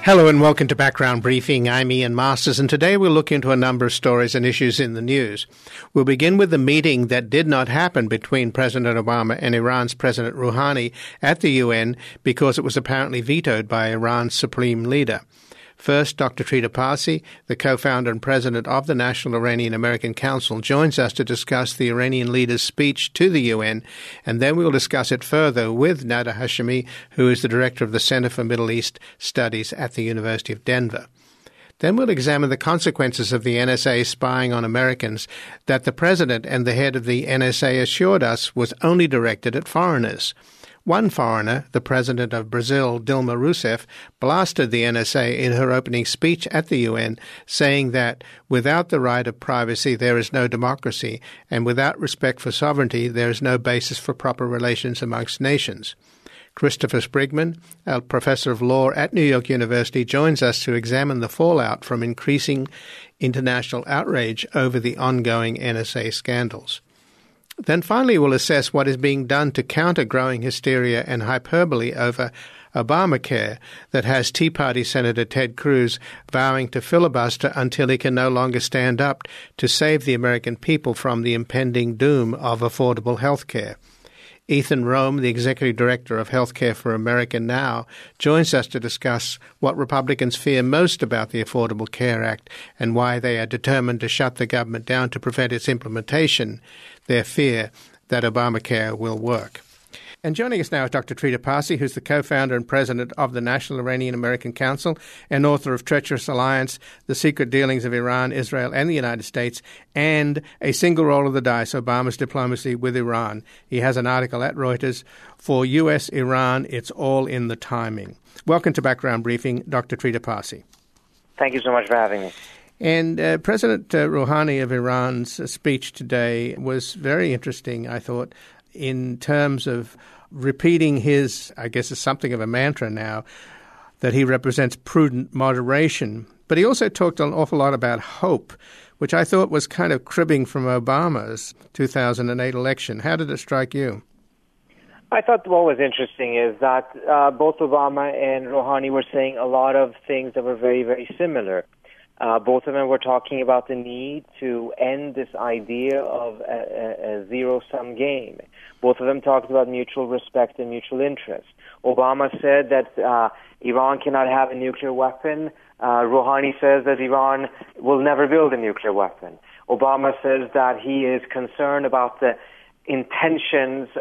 Hello and welcome to Background Briefing. I'm Ian Masters, and today we'll look into a number of stories and issues in the news. We'll begin with the meeting that did not happen between President Obama and Iran's President Rouhani at the UN because it was apparently vetoed by Iran's supreme leader. First, Dr. Trita Parsi, the co-founder and president of the National Iranian-American Council, joins us to discuss the Iranian leader's speech to the UN, and then we'll discuss it further with Nada Hashemi, who is the director of the Center for Middle East Studies at the University of Denver. Then we'll examine the consequences of the NSA spying on Americans that the president and the head of the NSA assured us was only directed at foreigners. One foreigner, the president of Brazil, Dilma Rousseff, blasted the NSA in her opening speech at the UN, saying that without the right of privacy there is no democracy, and without respect for sovereignty there is no basis for proper relations amongst nations. Christopher Sprigman, a professor of law at New York University, joins us to examine the fallout from increasing international outrage over the ongoing NSA scandals. Then finally we'll assess what is being done to counter growing hysteria and hyperbole over Obamacare that has Tea Party Senator Ted Cruz vowing to filibuster until he can no longer stand up to save the American people from the impending doom of affordable health care. Ethan Rome, the Executive Director of Healthcare for America Now, joins us to discuss what Republicans fear most about the Affordable Care Act and why they are determined to shut the government down to prevent its implementation, their fear that Obamacare will work. And joining us now is Dr. Trita Parsi, who's the co-founder and president of the National Iranian-American Council and author of Treacherous Alliance, The Secret Dealings of Iran, Israel, and the United States, and A Single Roll of the Dice, Obama's Diplomacy with Iran. He has an article at Reuters, For U.S.-Iran, It's All in the Timing. Welcome to Background Briefing, Dr. Trita Parsi. Thank you so much for having me. And President Rouhani of Iran's speech today was very interesting, I thought, in terms of repeating his, I guess it's something of a mantra now, that he represents prudent moderation. But he also talked an awful lot about hope, which I thought was kind of cribbing from Obama's 2008 election. How did it strike you? I thought what was interesting is that both Obama and Rouhani were saying a lot of things that were very, very similar. Both of them were talking about the need to end this idea of a zero-sum game. Both of them talked about mutual respect and mutual interest. Obama said that Iran cannot have a nuclear weapon. Rouhani says that Iran will never build a nuclear weapon. Obama says that he is concerned about the intentions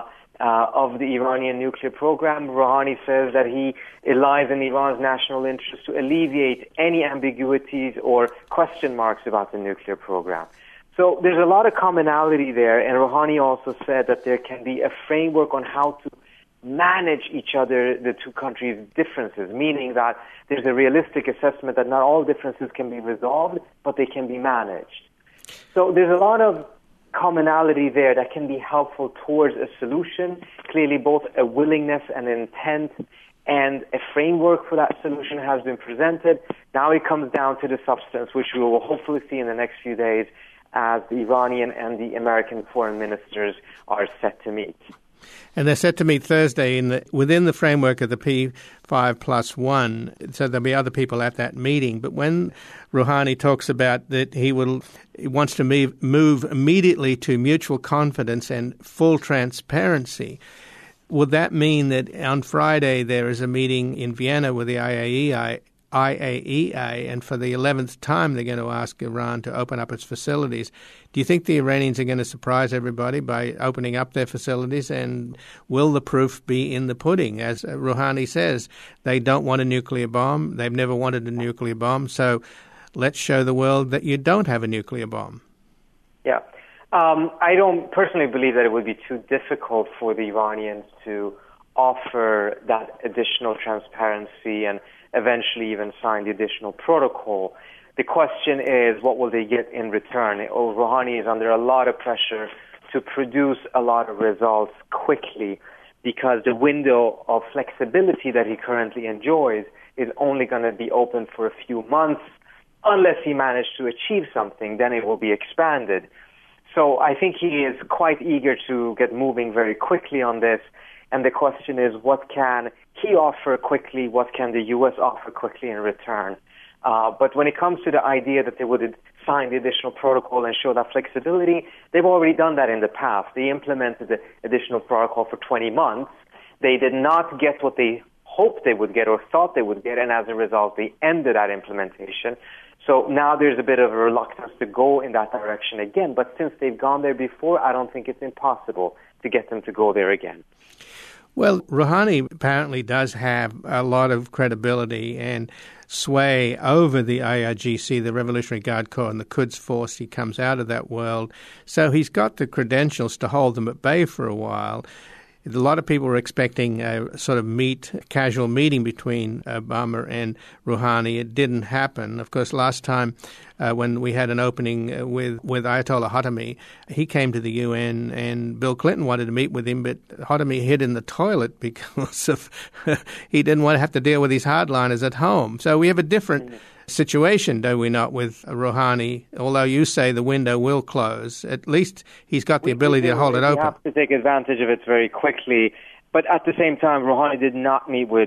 of the Iranian nuclear program. Rouhani says that it lies in Iran's national interest to alleviate any ambiguities or question marks about the nuclear program. So there's a lot of commonality there, and Rouhani also said that there can be a framework on how to manage each other, the two countries' differences, meaning that there's a realistic assessment that not all differences can be resolved, but they can be managed. So there's a lot of commonality there that can be helpful towards a solution. Clearly, both a willingness and intent and a framework for that solution has been presented. Now it comes down to the substance, which we will hopefully see in the next few days as the Iranian and the American foreign ministers are set to meet. And they're set to meet Thursday within the framework of the P5+1, so there'll be other people at that meeting. But when Rouhani talks about that he wants to move immediately to mutual confidence and full transparency, would that mean that on Friday there is a meeting in Vienna with the IAEA, and for the 11th time they're going to ask Iran to open up its facilities? Do you think the Iranians are going to surprise everybody by opening up their facilities? And will the proof be in the pudding? As Rouhani says, they don't want a nuclear bomb. They've never wanted a nuclear bomb. So let's show the world that you don't have a nuclear bomb. Yeah. I don't personally believe that it would be too difficult for the Iranians to offer that additional transparency and eventually even sign the additional protocol. The question is, what will they get in return? Rouhani is under a lot of pressure to produce a lot of results quickly because the window of flexibility that he currently enjoys is only going to be open for a few months. Unless he managed to achieve something, then it will be expanded. So I think he is quite eager to get moving very quickly on this. And the question is, what can he offer quickly? What can the U.S. offer quickly in return? But when it comes to the idea that they would sign the additional protocol and show that flexibility, they've already done that in the past. They implemented the additional protocol for 20 months. They did not get what they hoped they would get or thought they would get, and as a result, they ended that implementation. So now there's a bit of a reluctance to go in that direction again. But since they've gone there before, I don't think it's impossible to get them to go there again. Well, Rouhani apparently does have a lot of credibility and sway over the IRGC, the Revolutionary Guard Corps, and the Quds Force. He comes out of that world. So he's got the credentials to hold them at bay for a while. A lot of people were expecting a sort of casual meeting between Obama and Rouhani. It didn't happen. Of course, last time when we had an opening with Ayatollah Khatami, he came to the UN and Bill Clinton wanted to meet with him, but Khatami hid in the toilet because of he didn't want to have to deal with his hardliners at home. So we have a different situation, do we not, with Rouhani? Although you say the window will close, at least he's got the ability to hold it open. We have to take advantage of it very quickly. But at the same time, Rouhani did not meet with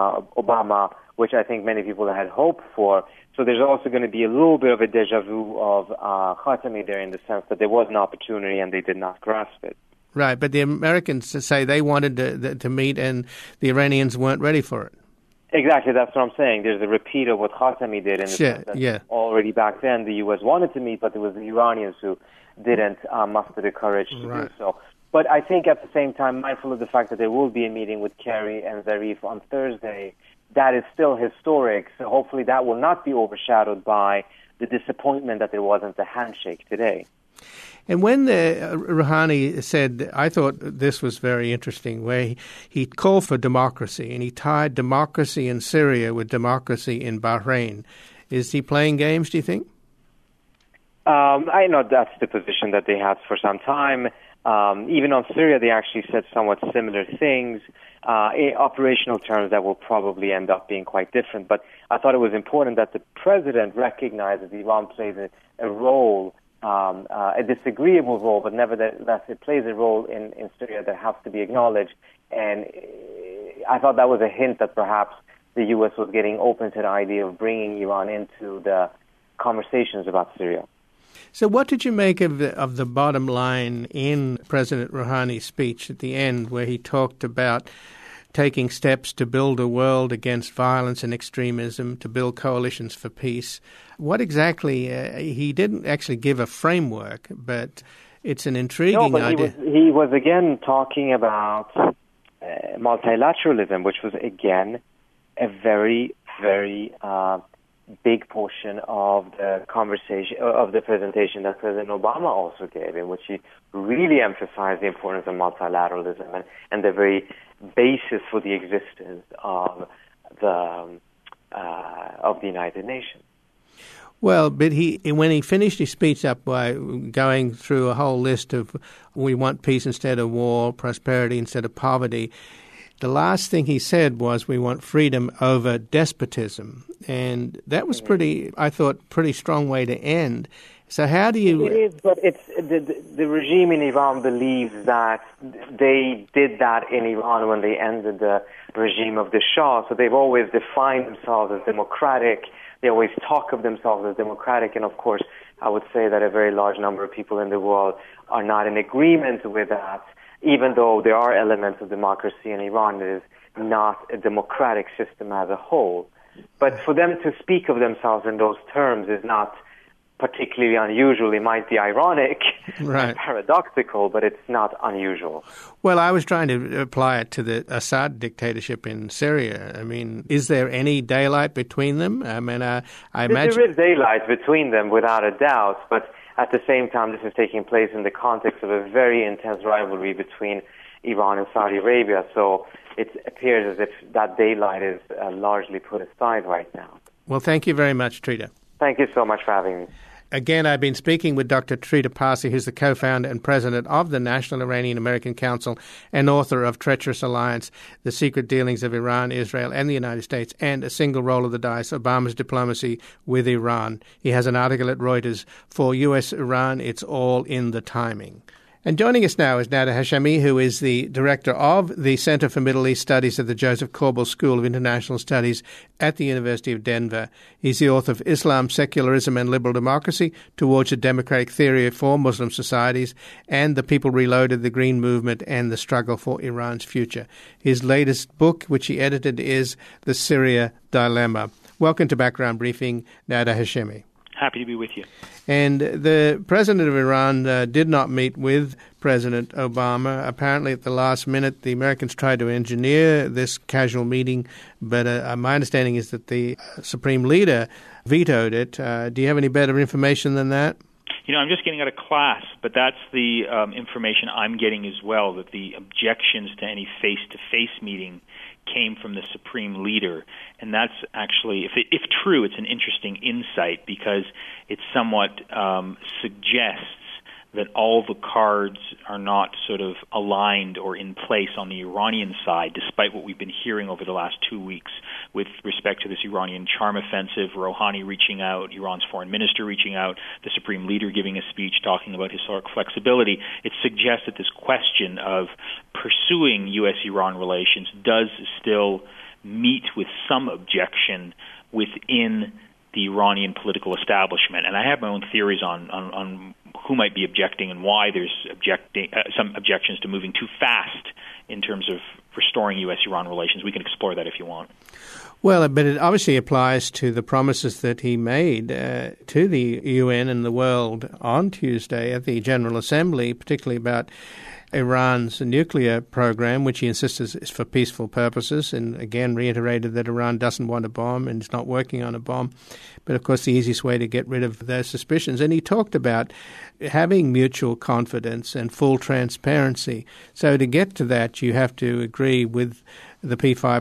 Obama, which I think many people had hoped for. So there's also going to be a little bit of a deja vu of Khatami there, in the sense that there was an opportunity and they did not grasp it. Right, but the Americans say they wanted to meet and the Iranians weren't ready for it. Exactly, that's what I'm saying. There's a repeat of what Khatami did in the sense that already back then the U.S. wanted to meet, but it was the Iranians who didn't muster the courage to do so. But I think at the same time, mindful of the fact that there will be a meeting with Kerry and Zarif on Thursday, that is still historic. So hopefully that will not be overshadowed by the disappointment that there wasn't a handshake today. And when Rouhani said, I thought this was very interesting, where he called for democracy, and he tied democracy in Syria with democracy in Bahrain. Is he playing games, do you think? I know that's the position that they had for some time. Even on Syria, they actually said somewhat similar things. In operational terms, that will probably end up being quite different. But I thought it was important that the president recognized that Iran plays a role, a disagreeable role, but nevertheless it plays a role in Syria that has to be acknowledged. And I thought that was a hint that perhaps the U.S. was getting open to the idea of bringing Iran into the conversations about Syria. So what did you make of the bottom line in President Rouhani's speech at the end, where he talked about taking steps to build a world against violence and extremism, to build coalitions for peace? What exactly, he didn't actually give a framework, but it's an intriguing idea. He was again talking about multilateralism, which was again a very, very big portion of the conversation, of the presentation that President Obama also gave, in which he really emphasized the importance of multilateralism and the very basis for the existence of the United Nations. Well, but when he finished his speech up by going through a whole list of we want peace instead of war, prosperity instead of poverty, the last thing he said was we want freedom over despotism. And that was I thought, pretty strong way to end. So how do you... It is, but it's the regime in Iran believes that they did that in Iran when they ended the regime of the Shah. So they've always defined themselves as democratic. They always talk of themselves as democratic. And of course, I would say that a very large number of people in the world are not in agreement with that. Even though there are elements of democracy in Iran, it is not a democratic system as a whole. But for them to speak of themselves in those terms is not particularly unusual. It might be ironic, and paradoxical, but it's not unusual. Well, I was trying to apply it to the Assad dictatorship in Syria. I mean, is there any daylight between them? I mean, I imagine... There is daylight between them, without a doubt, but at the same time, this is taking place in the context of a very intense rivalry between Iran and Saudi Arabia. So it appears as if that daylight is largely put aside right now. Well, thank you very much, Trita. Thank you so much for having me. Again, I've been speaking with Dr. Trita Parsi, who's the co-founder and president of the National Iranian-American Council and author of Treacherous Alliance, The Secret Dealings of Iran, Israel, and the United States, and A Single Roll of the Dice, Obama's Diplomacy with Iran. He has an article at Reuters, For U.S.-Iran, It's All in the Timing. And joining us now is Nada Hashemi, who is the director of the Center for Middle East Studies at the Joseph Corbel School of International Studies at the University of Denver. He's the author of Islam, Secularism and Liberal Democracy Towards a Democratic Theory for Muslim Societies and The People Reloaded, the Green Movement and the Struggle for Iran's Future. His latest book, which he edited, is The Syria Dilemma. Welcome to Background Briefing, Nada Hashemi. Happy to be with you. And the president of Iran did not meet with President Obama. Apparently, at the last minute, the Americans tried to engineer this casual meeting, but my understanding is that the supreme leader vetoed it. Do you have any better information than that? You know, I'm just getting out of class, but that's the information I'm getting as well, that the objections to any face-to-face meeting came from the supreme leader. And that's actually, if true, it's an interesting insight because it somewhat suggests that all the cards are not sort of aligned or in place on the Iranian side, despite what we've been hearing over the last 2 weeks with respect to this Iranian charm offensive, Rouhani reaching out, Iran's foreign minister reaching out, the supreme leader giving a speech talking about historic flexibility. It suggests that this question of pursuing U.S.-Iran relations does still meet with some objection within the Iranian political establishment. And I have my own theories on who might be objecting and why there's some objections to moving too fast in terms of restoring U.S.-Iran relations. We can explore that if you want. Well, but it obviously applies to the promises that he made to the UN and the world on Tuesday at the General Assembly, particularly about Iran's nuclear program, which he insists is for peaceful purposes, and again reiterated that Iran doesn't want a bomb and is not working on a bomb. But, of course, the easiest way to get rid of those suspicions. And he talked about having mutual confidence and full transparency. So to get to that, you have to agree with the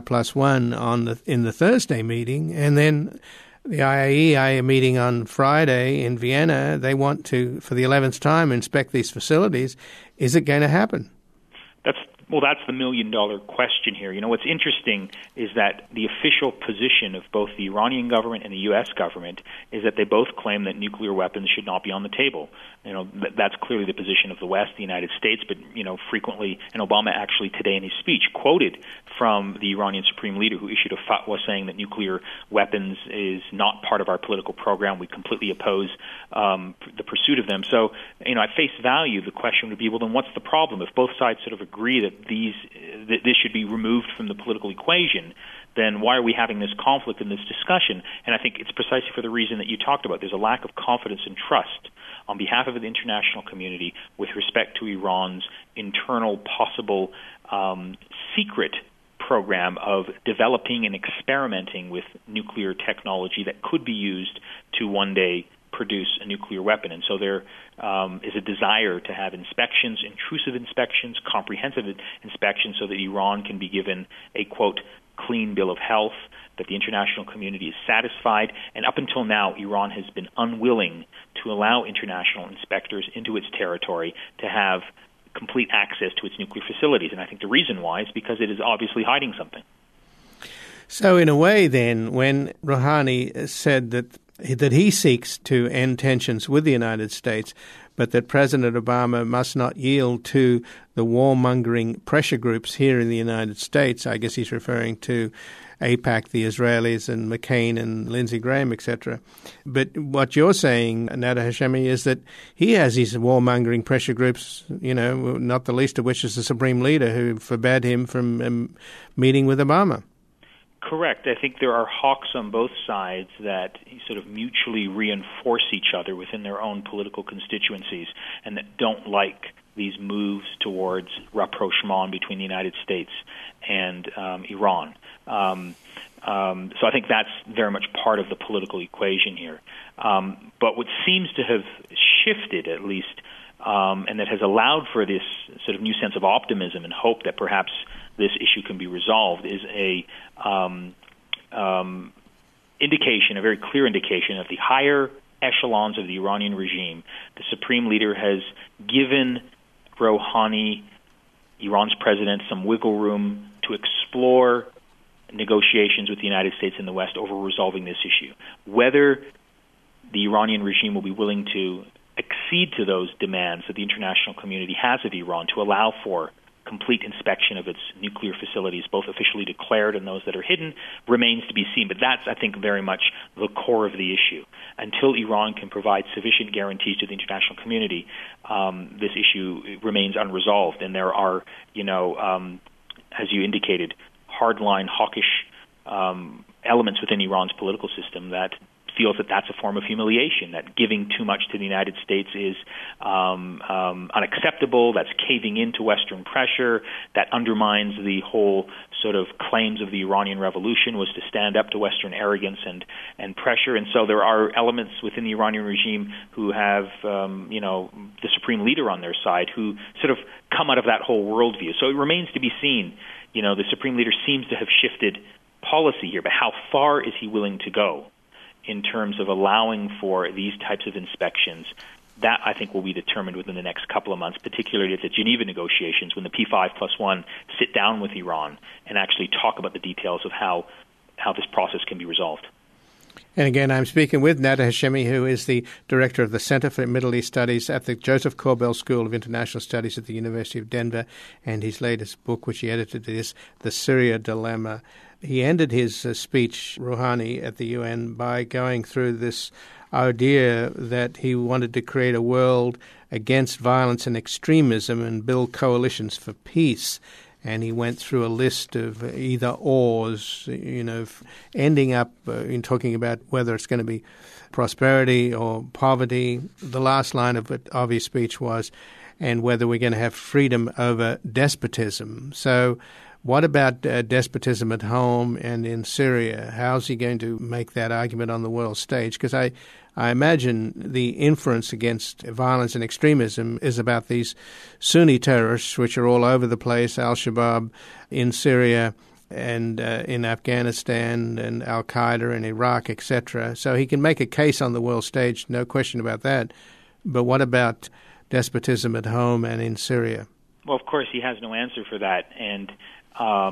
P5+1 in the Thursday meeting, and then the IAEA meeting on Friday in Vienna, they want to, for the 11th time, inspect these facilities. Is it going to happen? That's the million-dollar question here. You know, what's interesting is that the official position of both the Iranian government and the U.S. government is that they both claim that nuclear weapons should not be on the table. You know, that's clearly the position of the West, the United States, but, you know, frequently, and Obama actually today in his speech quoted from the Iranian supreme leader who issued a fatwa saying that nuclear weapons is not part of our political program. We completely oppose the pursuit of them. So, you know, at face value, the question would be, well, then what's the problem? If both sides sort of agree that this should be removed from the political equation, then why are we having this conflict and this discussion? And I think it's precisely for the reason that you talked about. There's a lack of confidence and trust on behalf of the international community with respect to Iran's internal possible secret program of developing and experimenting with nuclear technology that could be used to one day produce a nuclear weapon. And so there is a desire to have inspections, intrusive inspections, comprehensive inspections, so that Iran can be given a, quote, clean bill of health, that the international community is satisfied. And up until now, Iran has been unwilling to allow international inspectors into its territory to have complete access to its nuclear facilities. And I think the reason why is because it is obviously hiding something. So in a way, then, when Rouhani said that he seeks to end tensions with the United States, but that President Obama must not yield to the warmongering pressure groups here in the United States. I guess he's referring to AIPAC, the Israelis, and McCain and Lindsey Graham, etc. But what you're saying, Nada Hashemi, is that he has these warmongering pressure groups, you know, not the least of which is the Supreme Leader, who forbade him from meeting with Obama. Correct. I think there are hawks on both sides that sort of mutually reinforce each other within their own political constituencies and that don't like these moves towards rapprochement between the United States and Iran. So I think that's very much part of the political equation here. But what seems to have shifted, at least, and that has allowed for this sort of new sense of optimism and hope that perhaps this issue can be resolved is a indication, a very clear indication that the higher echelons of the Iranian regime, the supreme leader has given Rouhani, Iran's president, some wiggle room to explore negotiations with the United States and the West over resolving this issue. Whether the Iranian regime will be willing to accede to those demands that the international community has of Iran to allow for complete inspection of its nuclear facilities, both officially declared and those that are hidden, remains to be seen. But that's, I think, very much the core of the issue. Until Iran can provide sufficient guarantees to the international community, this issue remains unresolved. And there are, as you indicated, hardline, hawkish elements within Iran's political system that feels that that's a form of humiliation, that giving too much to the United States is unacceptable, that's caving into Western pressure, that undermines the whole sort of claims of the Iranian Revolution was to stand up to Western arrogance and pressure. And so there are elements within the Iranian regime who have, the supreme leader on their side who sort of come out of that whole worldview. So it remains to be seen. The supreme leader seems to have shifted policy here, but how far is he willing to go in terms of allowing for these types of inspections? That, I think, will be determined within the next couple of months, particularly at the Geneva negotiations, when the P5+1 sit down with Iran and actually talk about the details of how this process can be resolved. And again, I'm speaking with Nader Hashemi, who is the director of the Center for Middle East Studies at the Joseph Corbell School of International Studies at the University of Denver, and his latest book, which he edited, is The Syria Dilemma. He ended his speech, Rouhani, at the UN by going through this idea that he wanted to create a world against violence and extremism and build coalitions for peace. And he went through a list of either ors, ending up in talking about whether it's going to be prosperity or poverty. The last line of his speech was, and whether we're going to have freedom over despotism. So what about despotism at home and in Syria? How's he going to make that argument on the world stage? Because I imagine the inference against violence and extremism is about these Sunni terrorists, which are all over the place, al-Shabaab in Syria and in Afghanistan and al-Qaeda in Iraq, etc. So he can make a case on the world stage, no question about that. But what about despotism at home and in Syria? Well, of course, he has no answer for that. And I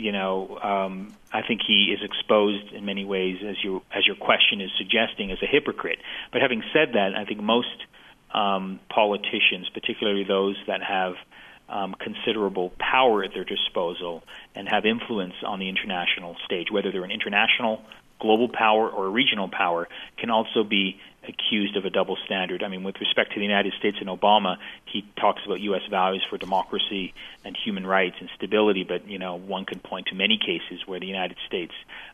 think he is exposed in many ways, as your question is suggesting, as a hypocrite. But having said that, I think most politicians, particularly those that have considerable power at their disposal and have influence on the international stage, whether they're an international, global power or a regional power, can also be accused of a double standard. I mean, with respect to the United States and Obama, he talks about U.S. values for democracy and human rights and stability, but, one can point to many cases where the United States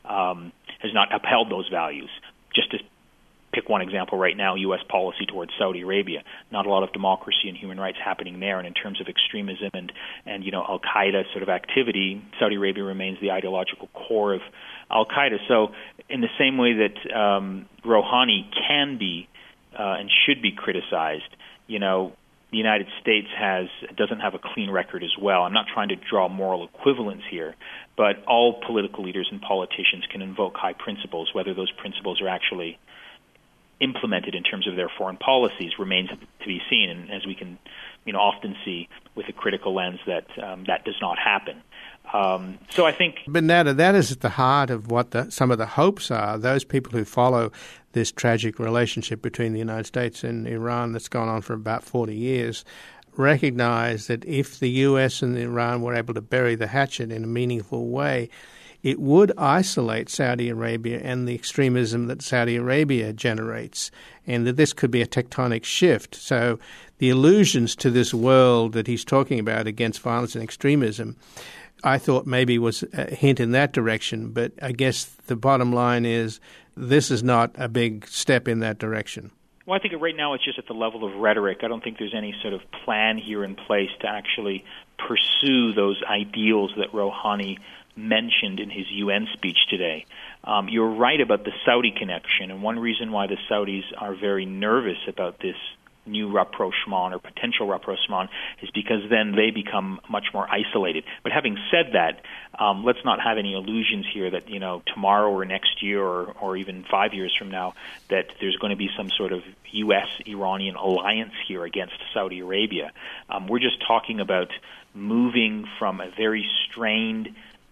has not upheld those values. Just to pick one example right now, U.S. policy towards Saudi Arabia. Not a lot of democracy and human rights happening there, and in terms of extremism and al-Qaeda sort of activity, Saudi Arabia remains the ideological core of al-Qaeda. So in the same way that Rouhani can be and should be criticized, the United States doesn't have a clean record as well. I'm not trying to draw moral equivalence here, but all political leaders and politicians can invoke high principles. Whether those principles are actually implemented in terms of their foreign policies remains to be seen, and as we can often see with a critical lens, that does not happen. So I think... But Nader, that is at the heart of what some of the hopes are. Those people who follow this tragic relationship between the United States and Iran that's gone on for about 40 years recognize that if the U.S. and Iran were able to bury the hatchet in a meaningful way, it would isolate Saudi Arabia and the extremism that Saudi Arabia generates, and that this could be a tectonic shift. So the allusions to this world that he's talking about against violence and extremism, I thought maybe was a hint in that direction, but I guess the bottom line is this is not a big step in that direction. Well, I think right now it's just at the level of rhetoric. I don't think there's any sort of plan here in place to actually pursue those ideals that Rouhani mentioned in his UN speech today. You're right about the Saudi connection, and one reason why the Saudis are very nervous about this new rapprochement or potential rapprochement is because then they become much more isolated. But having said that, let's not have any illusions here that tomorrow or next year or even 5 years from now that there's going to be some sort of U.S.-Iranian alliance here against Saudi Arabia. We're just talking about moving from a very strained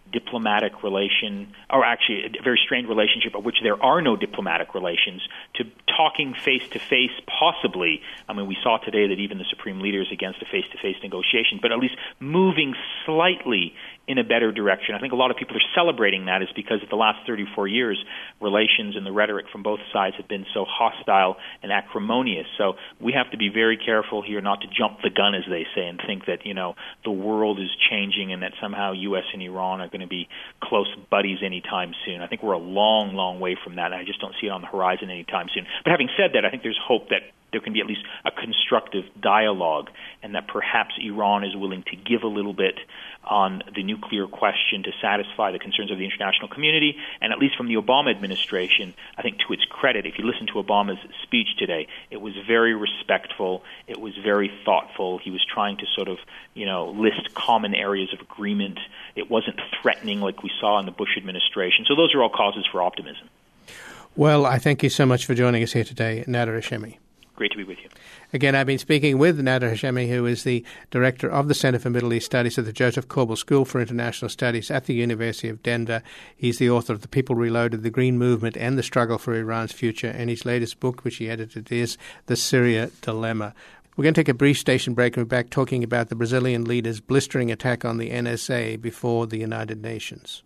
diplomatic relation, or actually a very strained relationship of which there are no diplomatic relations, to talking face-to-face possibly. I mean, we saw today that even the supreme leader is against a face-to-face negotiation, but at least moving slightly in a better direction. I think a lot of people are celebrating that is because of the last 34 years, relations and the rhetoric from both sides have been so hostile and acrimonious. So we have to be very careful here not to jump the gun, as they say, and think that, the world is changing and that somehow U.S. and Iran are going to be close buddies anytime soon. I think we're a long, long way from that, and I just don't see it on the horizon anytime soon. But having said that, I think there's hope that there can be at least a constructive dialogue and that perhaps Iran is willing to give a little bit on the nuclear question to satisfy the concerns of the international community. And at least from the Obama administration, I think to its credit, if you listen to Obama's speech today, it was very respectful, it was very thoughtful. He was trying to sort of, list common areas of agreement. It wasn't threatening like we saw in the Bush administration. So those are all causes for optimism. Well, I thank you so much for joining us here today, Nader Hashemi. Great to be with you. Again, I've been speaking with Nader Hashemi, who is the director of the Center for Middle East Studies at the Joseph Korbel School for International Studies at the University of Denver. He's the author of The People Reloaded, The Green Movement and the Struggle for Iran's Future, and his latest book, which he edited, is The Syria Dilemma. We're going to take a brief station break and we're back talking about the Brazilian leader's blistering attack on the NSA before the United Nations.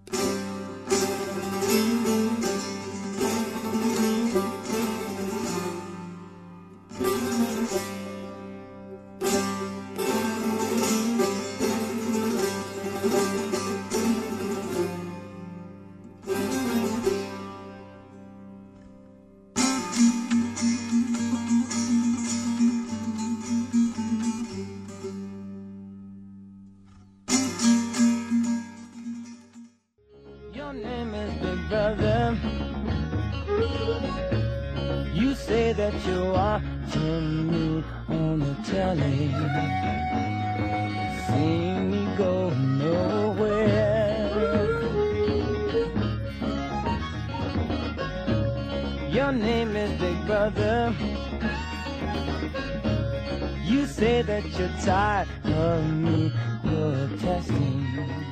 You say that you're watching me on the telly, see me go nowhere. Your name is Big Brother. You say that you're tired of me protesting.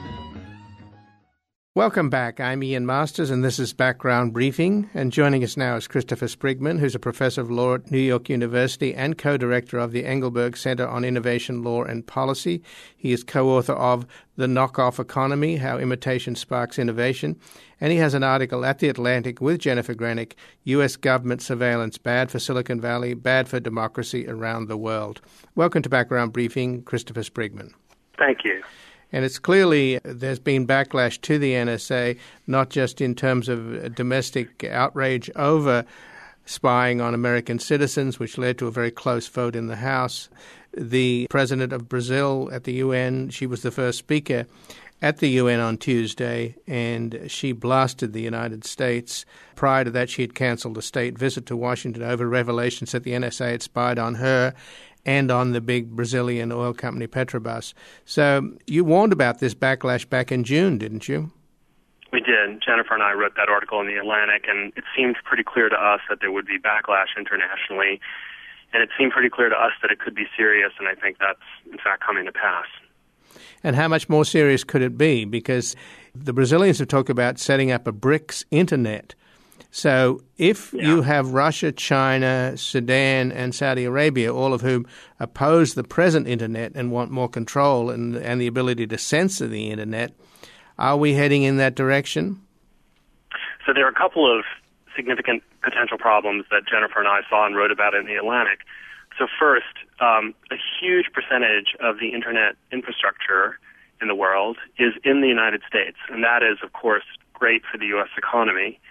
Welcome back. I'm Ian Masters, and this is Background Briefing. And joining us now is Christopher Sprigman, who's a professor of law at New York University and co-director of the Engelberg Center on Innovation, Law and Policy. He is co-author of The Knockoff Economy, How Imitation Sparks Innovation. And he has an article at The Atlantic with Jennifer Granick, U.S. Government Surveillance Bad for Silicon Valley, Bad for Democracy Around the World. Welcome to Background Briefing, Christopher Sprigman. Thank you. And it's clearly there's been backlash to the NSA, not just in terms of domestic outrage over spying on American citizens, which led to a very close vote in the House. The president of Brazil at the UN, she was the first speaker at the UN on Tuesday, and she blasted the United States. Prior to that, she had canceled a state visit to Washington over revelations that the NSA had spied on her and on the big Brazilian oil company Petrobras. So you warned about this backlash back in June, didn't you? We did. Jennifer and I wrote that article in The Atlantic, and it seemed pretty clear to us that there would be backlash internationally, and it seemed pretty clear to us that it could be serious, and I think that's, in fact, coming to pass. And how much more serious could it be? Because the Brazilians have talked about setting up a BRICS internet. So if you have Russia, China, Sudan, and Saudi Arabia, all of whom oppose the present internet and want more control and the ability to censor the internet, are we heading in that direction? So there are a couple of significant potential problems that Jennifer and I saw and wrote about in The Atlantic. So first, a huge percentage of the internet infrastructure in the world is in the United States, and that is, of course, great for the U.S. economy.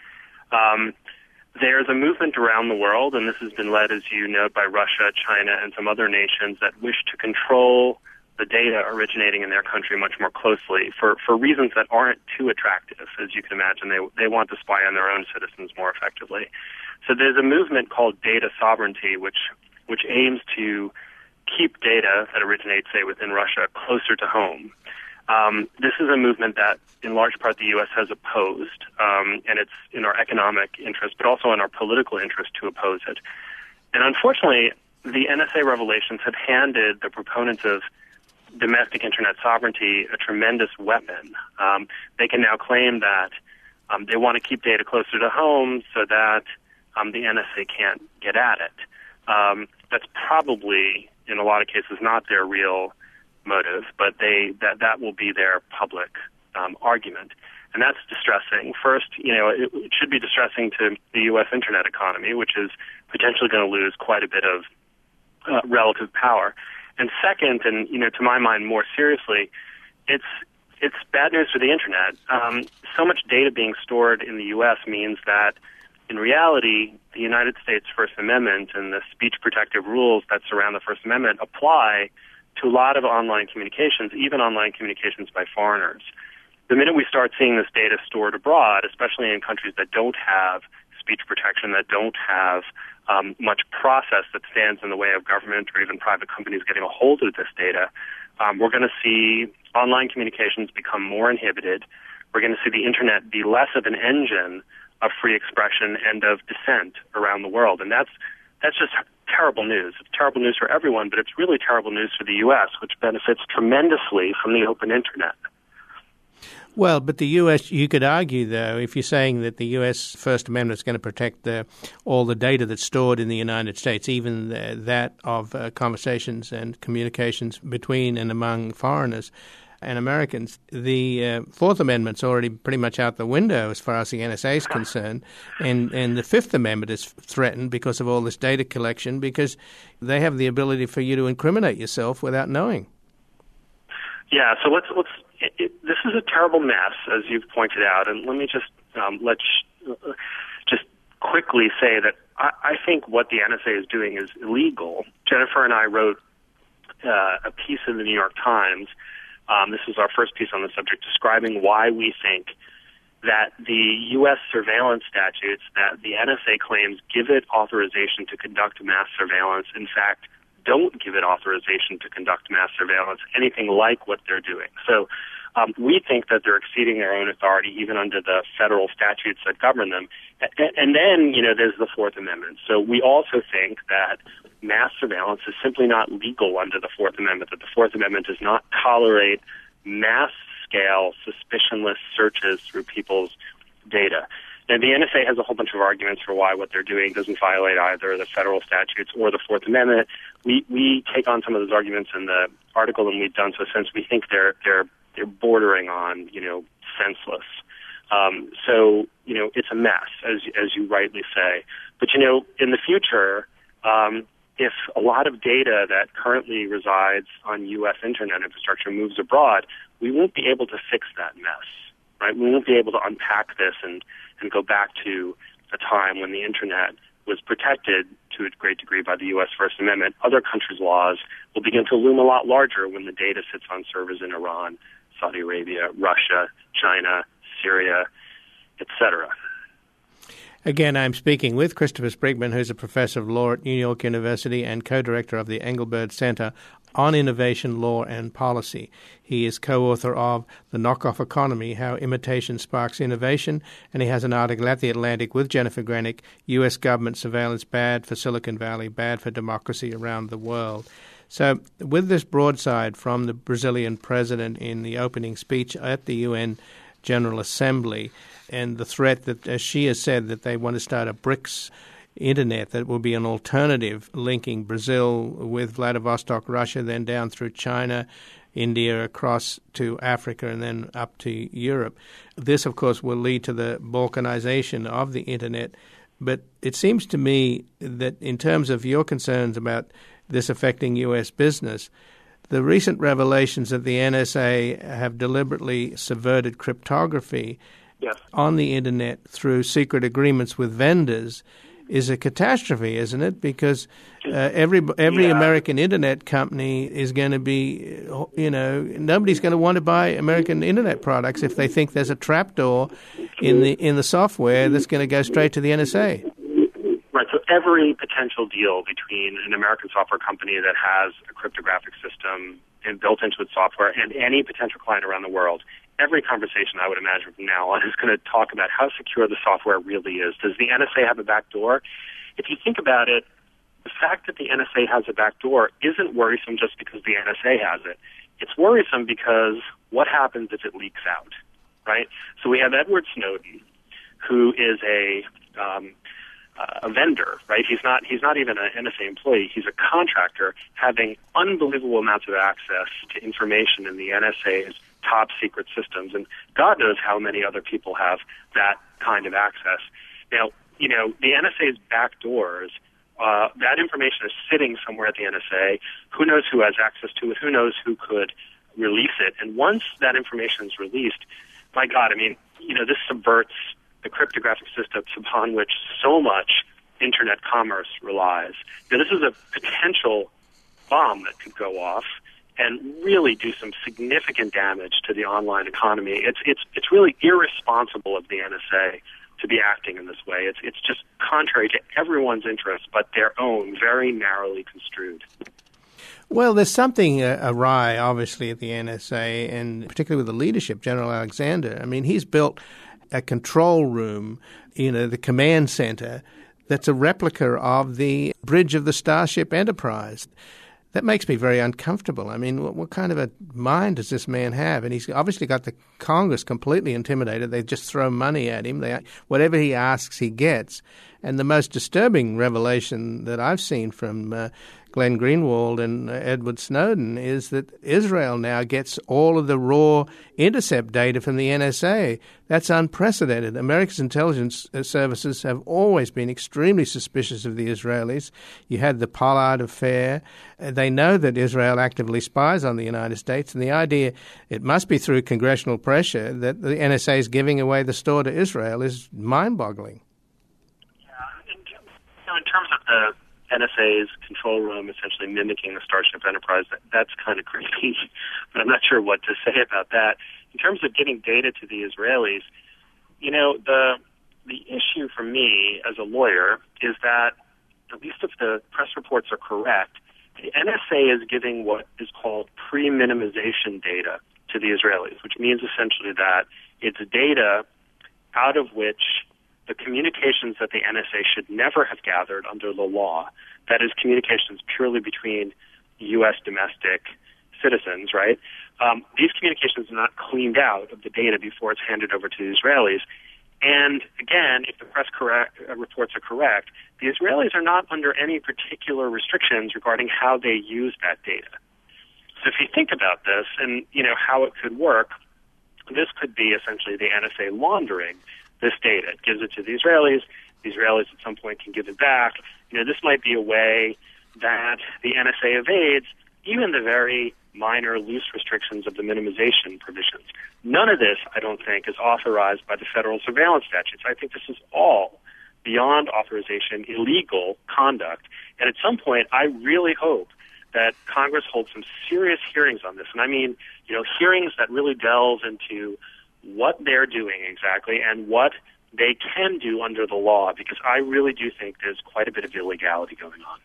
There's a movement around the world, and this has been led, as you know, by Russia, China, and some other nations that wish to control the data originating in their country much more closely for reasons that aren't too attractive. As you can imagine, they want to spy on their own citizens more effectively. So there's a movement called data sovereignty, which aims to keep data that originates, say, within Russia closer to home. This is a movement that, in large part, the U.S. has opposed, and it's in our economic interest, but also in our political interest to oppose it. And unfortunately, the NSA revelations have handed the proponents of domestic internet sovereignty a tremendous weapon. They can now claim that they want to keep data closer to home so that the NSA can't get at it. That's probably, in a lot of cases, not their real motive, but that will be their public argument. And that's distressing. First, it should be distressing to the U.S. internet economy, which is potentially going to lose quite a bit of relative power. And second, and to my mind more seriously, it's bad news for the internet. So much data being stored in the U.S. means that in reality, the United States First Amendment and the speech protective rules that surround the First Amendment apply to a lot of online communications, even online communications by foreigners. The minute we start seeing this data stored abroad, especially in countries that don't have speech protection, that don't have much process that stands in the way of government or even private companies getting a hold of this data, we're going to see online communications become more inhibited. We're going to see the internet be less of an engine of free expression and of dissent around the world. And that's just terrible news. It's terrible news for everyone, but it's really terrible news for the U.S., which benefits tremendously from the open internet. Well, but the U.S., you could argue, though, if you're saying that the U.S. First Amendment is going to protect all the data that's stored in the United States, even that of conversations and communications between and among foreigners and Americans, the Fourth Amendment's already pretty much out the window as far as the NSA is concerned, and the Fifth Amendment is threatened because of all this data collection, because they have the ability for you to incriminate yourself without knowing. Yeah, so this is a terrible mess, as you've pointed out, and let me just just quickly say that I think what the NSA is doing is illegal. Jennifer and I wrote a piece in the New York Times. This is our first piece on the subject, describing why we think that the U.S. surveillance statutes that the NSA claims give it authorization to conduct mass surveillance, in fact, don't give it authorization to conduct mass surveillance, anything like what they're doing. So we think that they're exceeding their own authority even under the federal statutes that govern them. And then, there's the Fourth Amendment. So we also think that mass surveillance is simply not legal under the Fourth Amendment, that the Fourth Amendment does not tolerate mass-scale, suspicionless searches through people's data. Now, the NSA has a whole bunch of arguments for why what they're doing doesn't violate either the federal statutes or the Fourth Amendment. We take on some of those arguments in the article, and we've done so since we think they're bordering on, senseless. So, it's a mess, as you rightly say. But, in the future, if a lot of data that currently resides on U.S. internet infrastructure moves abroad, we won't be able to fix that mess, right? We won't be able to unpack this and go back to a time when the internet was protected to a great degree by the U.S. First Amendment. Other countries' laws will begin to loom a lot larger when the data sits on servers in Iran, Saudi Arabia, Russia, China, Syria, etc. Again, I'm speaking with Christopher Sprigman, who's a professor of law at New York University and co-director of the Engelbert Center on Innovation, Law and Policy. He is co-author of The Knockoff Economy, How Imitation Sparks Innovation, and he has an article at The Atlantic with Jennifer Grenick, U.S. Government Surveillance Bad for Silicon Valley, Bad for Democracy Around the World. So with this broadside from the Brazilian president in the opening speech at the UN General Assembly, and the threat that, as she has said, that they want to start a BRICS internet that will be an alternative linking Brazil with Vladivostok, Russia, then down through China, India, across to Africa, and then up to Europe. This, of course, will lead to the balkanization of the internet. But it seems to me that in terms of your concerns about this affecting U.S. business, the recent revelations that the NSA have deliberately subverted cryptography on the internet through secret agreements with vendors is a catastrophe, isn't it? Because every American internet company is going to be, nobody's going to want to buy American internet products if they think there's a trapdoor in the software that's going to go straight to the NSA. Right. So every potential deal between an American software company that has a cryptographic system built into its software and any potential client around the world, every conversation I would imagine from now on is going to talk about how secure the software really is. Does the NSA have a back door? If you think about it, the fact that the NSA has a back door isn't worrisome just because the NSA has it. it's worrisome because what happens if it leaks out, right? So we have Edward Snowden, who is a vendor, right? He's not even an NSA employee. He's a contractor having unbelievable amounts of access to information in the NSA's top secret systems, and God knows how many other people have that kind of access. Now, the NSA's back doors, that information is sitting somewhere at the NSA. Who knows who has access to it? Who knows who could release it? And once that information is released, my God, this subverts the cryptographic systems upon which so much Internet commerce relies. Now, this is a potential bomb that could go off and really do some significant damage to the online economy. It's really irresponsible of the NSA to be acting in this way. It's just contrary to everyone's interests, but their own, very narrowly construed. Well, there's something awry, obviously, at the NSA, and particularly with the leadership, General Alexander. He's built a control room, the command center, that's a replica of the bridge of the Starship Enterprise. That makes me very uncomfortable. What kind of a mind does this man have? And he's obviously got the Congress completely intimidated. They just throw money at him. Whatever he asks, he gets. And the most disturbing revelation that I've seen from Glenn Greenwald and Edward Snowden is that Israel now gets all of the raw intercept data from the NSA. That's unprecedented. America's intelligence services have always been extremely suspicious of the Israelis. You had the Pollard affair. They know that Israel actively spies on the United States, and the idea it must be through congressional pressure that the NSA is giving away the store to Israel is mind-boggling. Yeah, in terms of the NSA's control room essentially mimicking the Starship Enterprise, that's kind of creepy, but I'm not sure what to say about that. In terms of getting data to the Israelis, the issue for me as a lawyer is that, at least if the press reports are correct, the NSA is giving what is called pre-minimization data to the Israelis, which means essentially that it's data out of which the communications that the NSA should never have gathered under the law, that is communications purely between U.S. domestic citizens, right? These communications are not cleaned out of the data before it's handed over to the Israelis. And again, if the press reports are correct, the Israelis are not under any particular restrictions regarding how they use that data. So if you think about this and, how it could work, this could be essentially the NSA laundering this data. It gives it to the Israelis. The Israelis at some point can give it back. This might be a way that the NSA evades even the very minor loose restrictions of the minimization provisions. None of this, I don't think, is authorized by the federal surveillance statutes. I think this is all beyond authorization, illegal conduct. And at some point, I really hope that Congress holds some serious hearings on this. And I mean, hearings that really delve into what they're doing exactly and what they can do under the law, because I really do think there's quite a bit of illegality going on.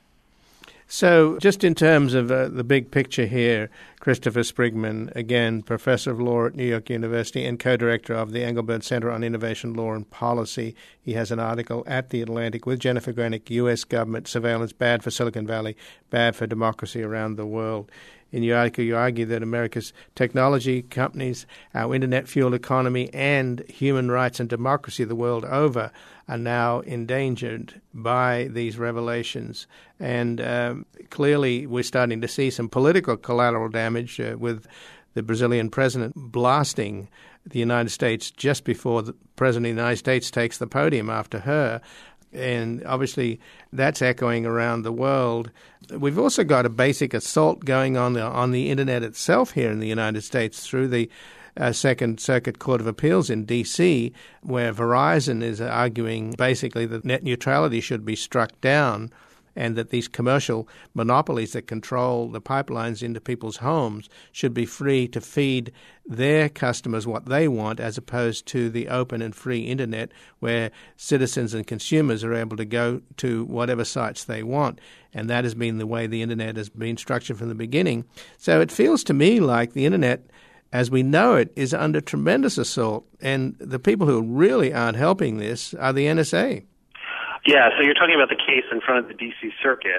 So just in terms of the big picture here, Christopher Sprigman, again, professor of law at New York University and co-director of the Engelbert Center on Innovation Law and Policy. He has an article at The Atlantic with Jennifer Granick, U.S. government surveillance bad for Silicon Valley, bad for democracy around the world. In your article, you argue that America's technology companies, our internet-fueled economy, and human rights and democracy the world over are now endangered by these revelations. And clearly we're starting to see some political collateral damage with the Brazilian president blasting the United States just before the president of the United States takes the podium after her. And obviously that's echoing around the world. We've also got a basic assault going on the Internet itself here in the United States through the Second Circuit Court of Appeals in D.C., where Verizon is arguing basically that net neutrality should be struck down and that these commercial monopolies that control the pipelines into people's homes should be free to feed their customers what they want, as opposed to the open and free Internet where citizens and consumers are able to go to whatever sites they want. And that has been the way the Internet has been structured from the beginning. So it feels to me like the Internet, as we know it, is under tremendous assault. And the people who really aren't helping this are the NSA. Yeah, so you're talking about the case in front of the D.C. Circuit.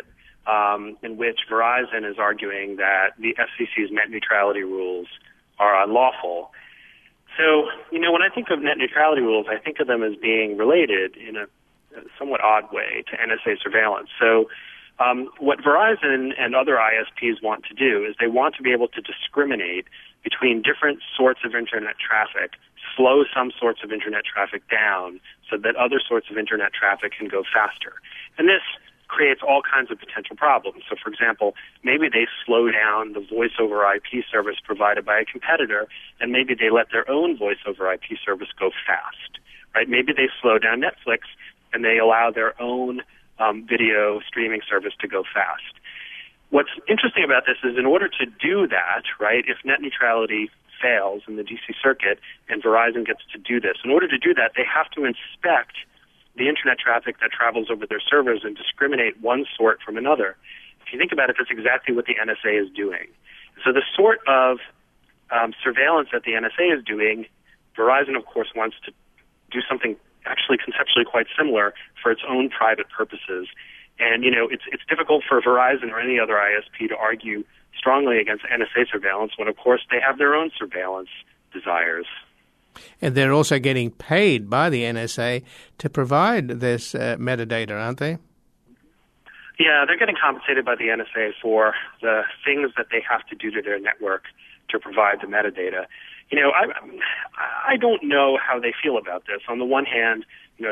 in which Verizon is arguing that the FCC's net neutrality rules are unlawful. So, when I think of net neutrality rules, I think of them as being related in a somewhat odd way to NSA surveillance. So, what Verizon and other ISPs want to do is they want to be able to discriminate between different sorts of Internet traffic, slow some sorts of Internet traffic down so that other sorts of Internet traffic can go faster. And this creates all kinds of potential problems. So, for example, maybe they slow down the voice over IP service provided by a competitor, and maybe they let their own voice over IP service go fast, right? Maybe they slow down Netflix and they allow their own video streaming service to go fast. What's interesting about this is in order to do that, right, if net neutrality fails in the DC circuit and Verizon gets to do this, in order to do that, they have to inspect the Internet traffic that travels over their servers and discriminate one sort from another. If you think about it, that's exactly what the NSA is doing. So the sort of surveillance that the NSA is doing, Verizon, of course, wants to do something actually conceptually quite similar for its own private purposes. And, it's difficult for Verizon or any other ISP to argue strongly against NSA surveillance when, of course, they have their own surveillance desires. And they're also getting paid by the NSA to provide this metadata, aren't they? Yeah, they're getting compensated by the NSA for the things that they have to do to their network to provide the metadata. I don't know how they feel about this. On the one hand,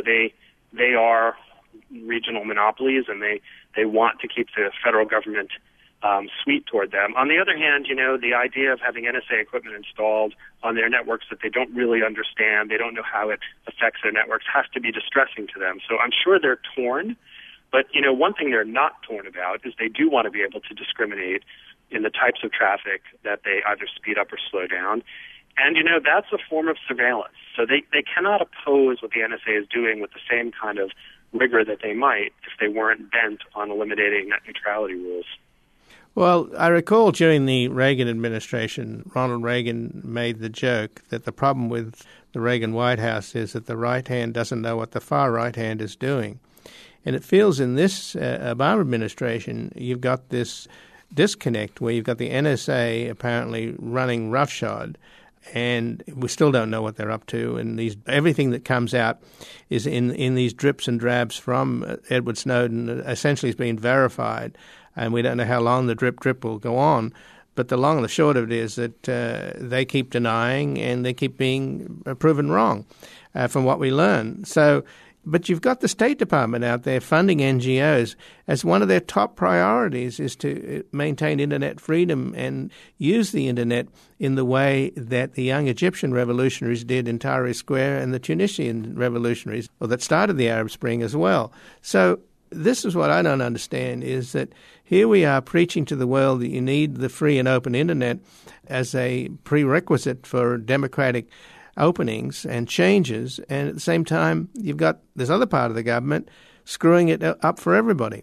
they are regional monopolies and they want to keep the federal government sweet toward them. On the other hand, the idea of having NSA equipment installed on their networks that they don't really understand, they don't know how it affects their networks, has to be distressing to them. So I'm sure they're torn. But, one thing they're not torn about is they do want to be able to discriminate in the types of traffic that they either speed up or slow down. And, that's a form of surveillance. So they cannot oppose what the NSA is doing with the same kind of rigor that they might if they weren't bent on eliminating net neutrality rules. Well, I recall during the Reagan administration, Ronald Reagan made the joke that the problem with the Reagan White House is that the right hand doesn't know what the far right hand is doing. And it feels in this Obama administration, you've got this disconnect where you've got the NSA apparently running roughshod, and we still don't know what they're up to. And everything that comes out is in these drips and drabs from Edward Snowden essentially has been verified. And we don't know how long the drip will go on. But the long and the short of it is that they keep denying and they keep being proven wrong from what we learn. But you've got the State Department out there funding NGOs as one of their top priorities is to maintain Internet freedom and use the Internet in the way that the young Egyptian revolutionaries did in Tahrir Square and the Tunisian revolutionaries, or that started the Arab Spring as well. So this is what I don't understand, is that here we are preaching to the world that you need the free and open Internet as a prerequisite for democratic openings and changes, and at the same time you've got this other part of the government screwing it up for everybody.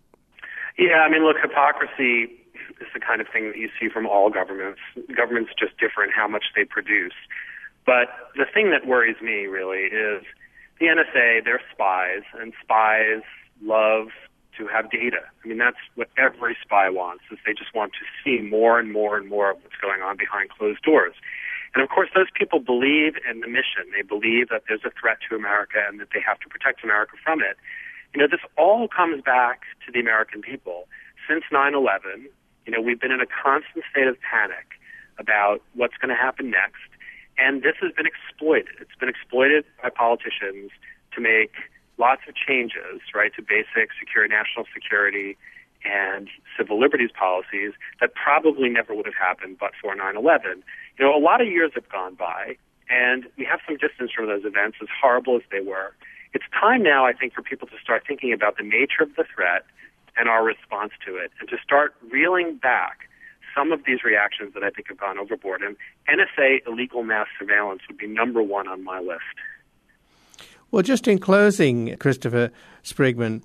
Yeah, look, hypocrisy is the kind of thing that you see from all governments. Governments just differ in how much they produce. But the thing that worries me really is the NSA, they're spies, and spies love to have data. That's what every spy wants, is they just want to see more and more and more of what's going on behind closed doors. And, of course, those people believe in the mission. They believe that there's a threat to America and that they have to protect America from it. This all comes back to the American people. Since 9/11, we've been in a constant state of panic about what's going to happen next. And this has been exploited. It's been exploited by politicians to make lots of changes, right, to basic national security and civil liberties policies that probably never would have happened but for 9/11. A lot of years have gone by, and we have some distance from those events, as horrible as they were. It's time now, I think, for people to start thinking about the nature of the threat and our response to it, and to start reeling back some of these reactions that I think have gone overboard. And NSA illegal mass surveillance would be number one on my list. Well, just in closing, Christopher Sprigman,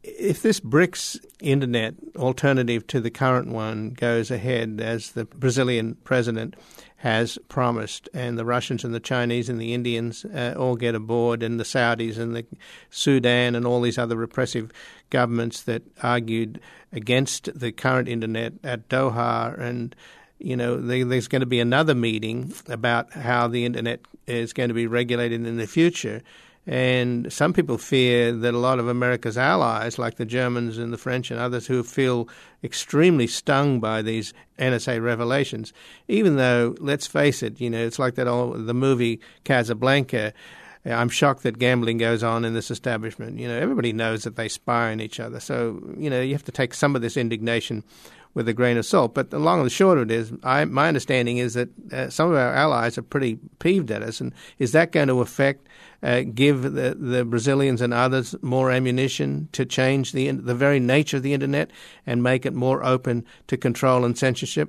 if this BRICS internet alternative to the current one goes ahead, as the Brazilian president has promised, and the Russians and the Chinese and the Indians all get aboard, and the Saudis and the Sudan and all these other repressive governments that argued against the current internet at Doha, and there's going to be another meeting about how the internet is going to be regulated in the future. And some people fear that a lot of America's allies, like the Germans and the French and others, who feel extremely stung by these NSA revelations, even though, let's face it, it's like the movie Casablanca. I'm shocked that gambling goes on in this establishment. Everybody knows that they spy on each other. So, you have to take some of this indignation with a grain of salt. But the long and the short of it is, my understanding is that some of our allies are pretty peeved at us. And is that going to give the Brazilians and others more ammunition to change the very nature of the internet and make it more open to control and censorship?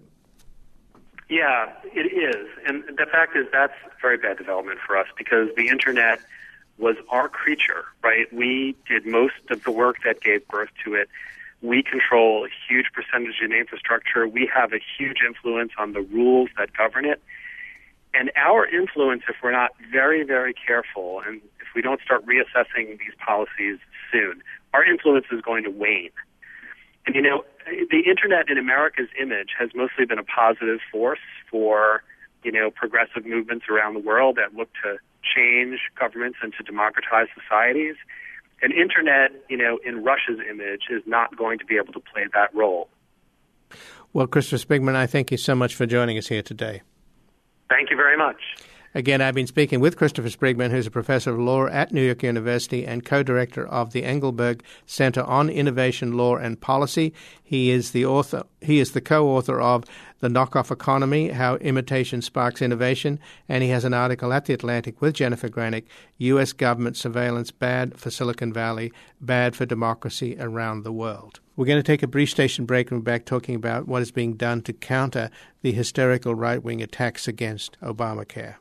Yeah, it is. And the fact is that's a very bad development for us, because the internet was our creature, right? We did most of the work that gave birth to it. We control a huge percentage of the infrastructure. We have a huge influence on the rules that govern it. And our influence, if we're not very, very careful, and if we don't start reassessing these policies soon, our influence is going to wane. And, the internet in America's image has mostly been a positive force for, progressive movements around the world that look to change governments and to democratize societies. And internet, in Russia's image, is not going to be able to play that role. Well, Christopher Sprigman, I thank you so much for joining us here today. Thank you very much. Again, I've been speaking with Christopher Sprigman, who's a professor of law at New York University and co-director of the Engelberg Center on Innovation, Law and Policy. He is the co-author of The Knockoff Economy, How Imitation Sparks Innovation, and he has an article at The Atlantic with Jennifer Granick, U.S. Government Surveillance Bad for Silicon Valley, Bad for Democracy Around the World. We're going to take a brief station break and we're back talking about what is being done to counter the hysterical right-wing attacks against Obamacare.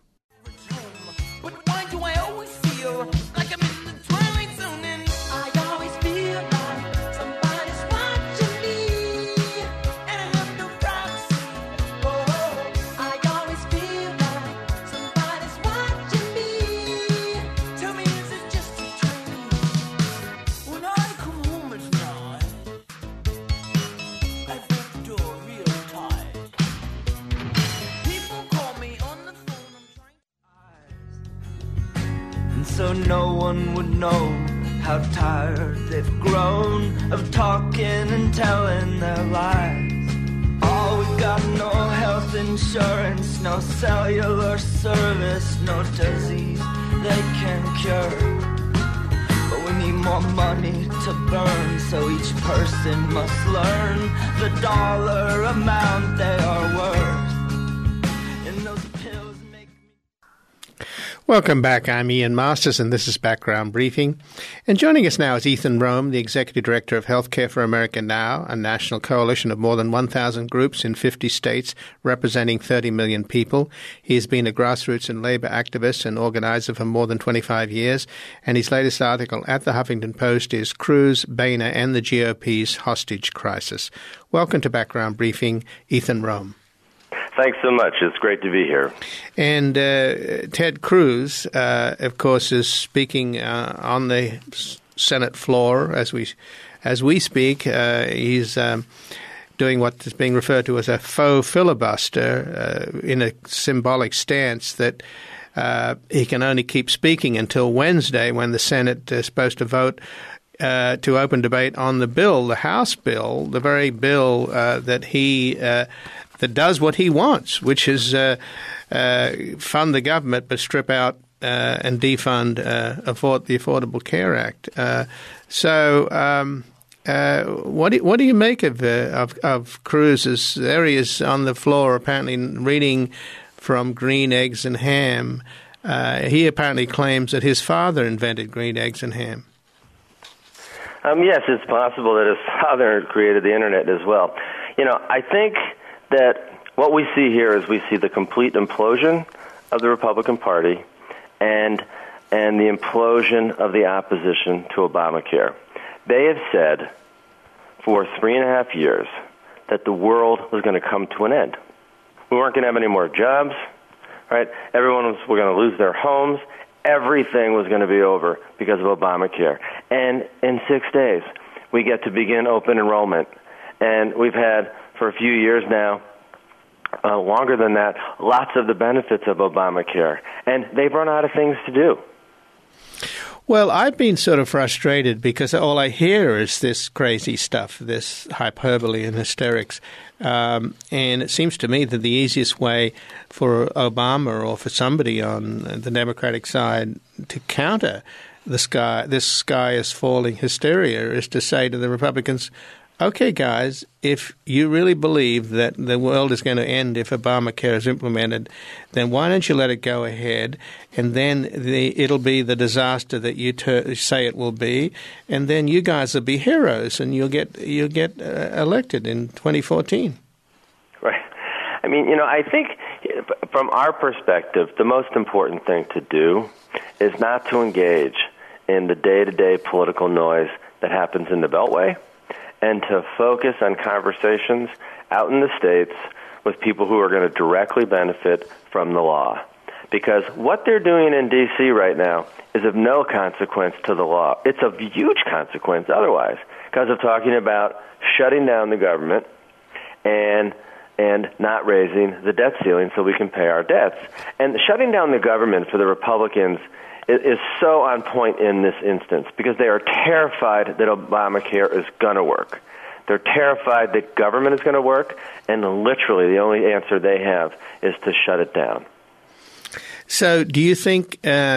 But why do I always feel like I'm in the twilight zone, and I always feel like somebody's watching me, and I have no privacy. Oh, I always feel like somebody's watching me. Tell me, is it just a dream? When I come home at night, I shut the door real tight. People call me on the phone. And so no one would know how tired they've grown of talking and telling their lies. Oh, we've got no health insurance, no cellular service, no disease they can cure. But we need more money to burn, so each person must learn the dollar amount they are worth. And those pills make me... Welcome back. I'm Ian Masters, and this is Background Briefing. And joining us now is Ethan Rome, the Executive Director of Healthcare for America Now, a national coalition of more than 1,000 groups in 50 states representing 30 million people. He has been a grassroots and labor activist and organizer for more than 25 years, and his latest article at the Huffington Post is Cruz, Boehner, and the GOP's Hostage Crisis. Welcome to Background Briefing, Ethan Rome. Thanks so much. It's great to be here. And Ted Cruz, of course, is speaking on the Senate floor as we speak. He's doing what is being referred to as a faux filibuster in a symbolic stance that he can only keep speaking until Wednesday, when the Senate is supposed to vote to open debate on the bill, the House bill, the very bill that he that does what he wants, which is fund the government but strip out and defund the Affordable Care Act. What do you make of Cruz's? There he is on the floor, apparently reading from Green Eggs and Ham. He apparently claims that his father invented green eggs and ham. Yes, it's possible that his father created the internet as well. I think that what we see here is we see the complete implosion of the Republican Party and the implosion of the opposition to Obamacare. They have said for 3.5 years that the world was going to come to an end. We weren't going to have any more jobs, right? Everyone was going to lose their homes. Everything was going to be over because of Obamacare. And in 6 days, we get to begin open enrollment. And we've had, for a few years now, longer than that, lots of the benefits of Obamacare. And they've run out of things to do. Well, I've been sort of frustrated because all I hear is this crazy stuff, this hyperbole and hysterics. And it seems to me that the easiest way for Obama or for somebody on the Democratic side to counter this sky is falling hysteria is to say to the Republicans, okay, guys, if you really believe that the world is going to end if Obamacare is implemented, then why don't you let it go ahead, and then it'll be the disaster that you say it will be, and then you guys will be heroes, and you'll get elected in 2014. Right. I mean, I think from our perspective, the most important thing to do is not to engage in the day-to-day political noise that happens in the Beltway, and to focus on conversations out in the states with people who are going to directly benefit from the law. Because what they're doing in D.C. right now is of no consequence to the law. It's of huge consequence otherwise, because of talking about shutting down the government and not raising the debt ceiling so we can pay our debts. And shutting down the government for the Republicans is so on point in this instance because they are terrified that Obamacare is going to work. They're terrified that government is going to work, and literally the only answer they have is to shut it down. So do you think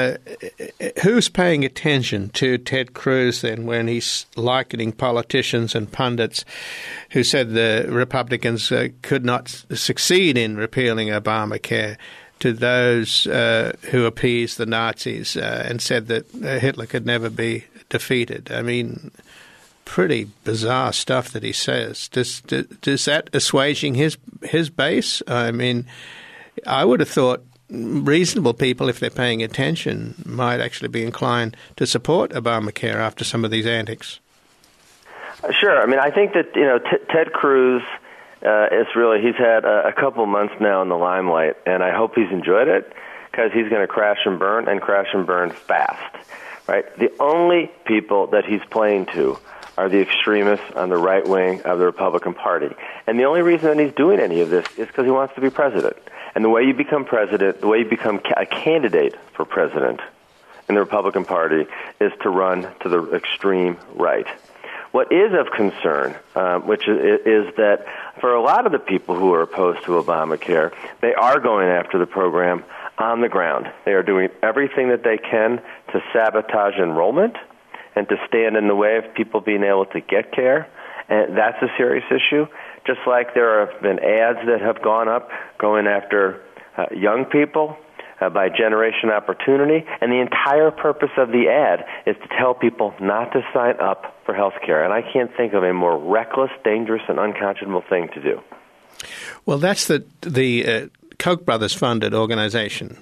who's paying attention to Ted Cruz then when he's likening politicians and pundits who said the Republicans could not succeed in repealing Obamacare to those who appeased the Nazis and said that Hitler could never be defeated? I mean, pretty bizarre stuff that he says. Does that assuaging his base? I mean, I would have thought reasonable people, if they're paying attention, might actually be inclined to support Obamacare after some of these antics. Sure. I mean, I think that Ted Cruz he's had a couple months now in the limelight, and I hope he's enjoyed it because he's going to crash and burn fast, right? The only people that he's playing to are the extremists on the right wing of the Republican Party. And the only reason that he's doing any of this is because he wants to be president. And the way you become president, the way you become a candidate for president in the Republican Party is to run to the extreme right. What is of concern, which is that for a lot of the people who are opposed to Obamacare, they are going after the program on the ground. They are doing everything that they can to sabotage enrollment and to stand in the way of people being able to get care. And that's a serious issue. Just like there have been ads that have gone up going after young people by Generation Opportunity, and the entire purpose of the ad is to tell people not to sign up for health care. And I can't think of a more reckless, dangerous, and unconscionable thing to do. Well, that's the Koch brothers funded organization,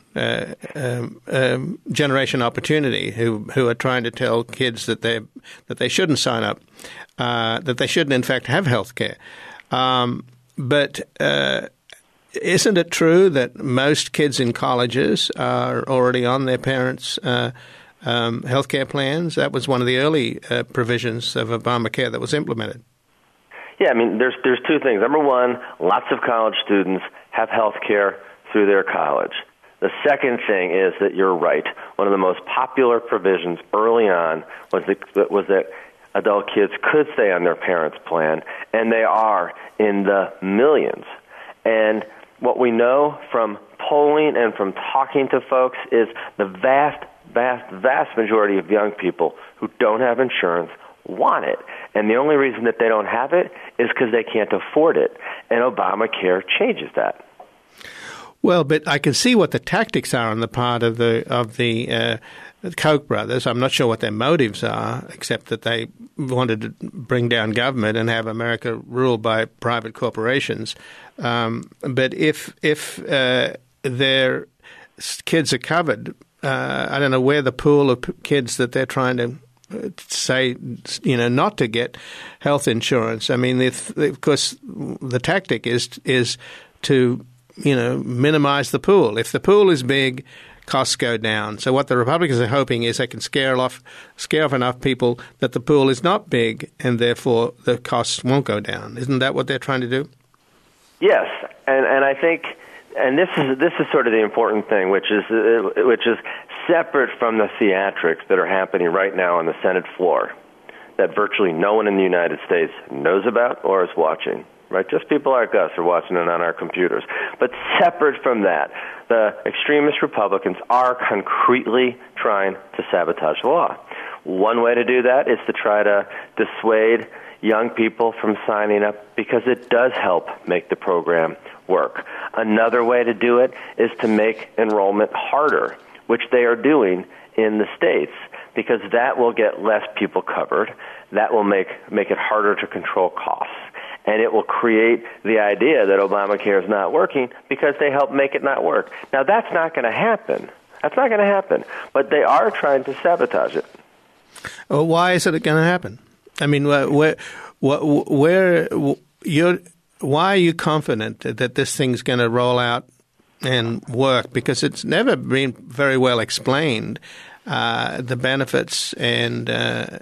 Generation Opportunity, who are trying to tell kids that they shouldn't sign up, that they shouldn't in fact have health care. But isn't it true that most kids in colleges are already on their parents' health care plans? That was one of the early provisions of Obamacare that was implemented. Yeah, I mean, there's two things. Number one, lots of college students have health care through their college. The second thing is that you're right. One of the most popular provisions early on was that adult kids could stay on their parents' plan, and they are in the millions. And what we know from polling and from talking to folks is the vast, vast, vast majority of young people who don't have insurance want it. And the only reason that they don't have it is because they can't afford it. And Obamacare changes that. Well, but I can see what the tactics are on the part of the Koch brothers. I'm not sure what their motives are, except that they wanted to bring down government and have America ruled by private corporations. But if their kids are covered, I don't know where the pool of kids that they're trying to say, not to get health insurance. I mean, of course, the tactic is to, minimize the pool. If the pool is big, costs go down. So what the Republicans are hoping is they can scare off enough people that the pool is not big, and therefore the costs won't go down. Isn't that what they're trying to do? Yes, and I think, and this is sort of the important thing, which is separate from the theatrics that are happening right now on the Senate floor, that virtually no one in the United States knows about or is watching. Right, just people like us are watching it on our computers. But separate from that, the extremist Republicans are concretely trying to sabotage the law. One way to do that is to try to dissuade young people from signing up because it does help make the program work. Another way to do it is to make enrollment harder, which they are doing in the states, because that will get less people covered. That will make it harder to control costs. And it will create the idea that Obamacare is not working because they help make it not work. Now, that's not going to happen. That's not going to happen. But they are trying to sabotage it. Well, why is it going to happen? I mean, why are you confident that this thing's going to roll out and work? Because it's never been very well explained, the benefits. And, are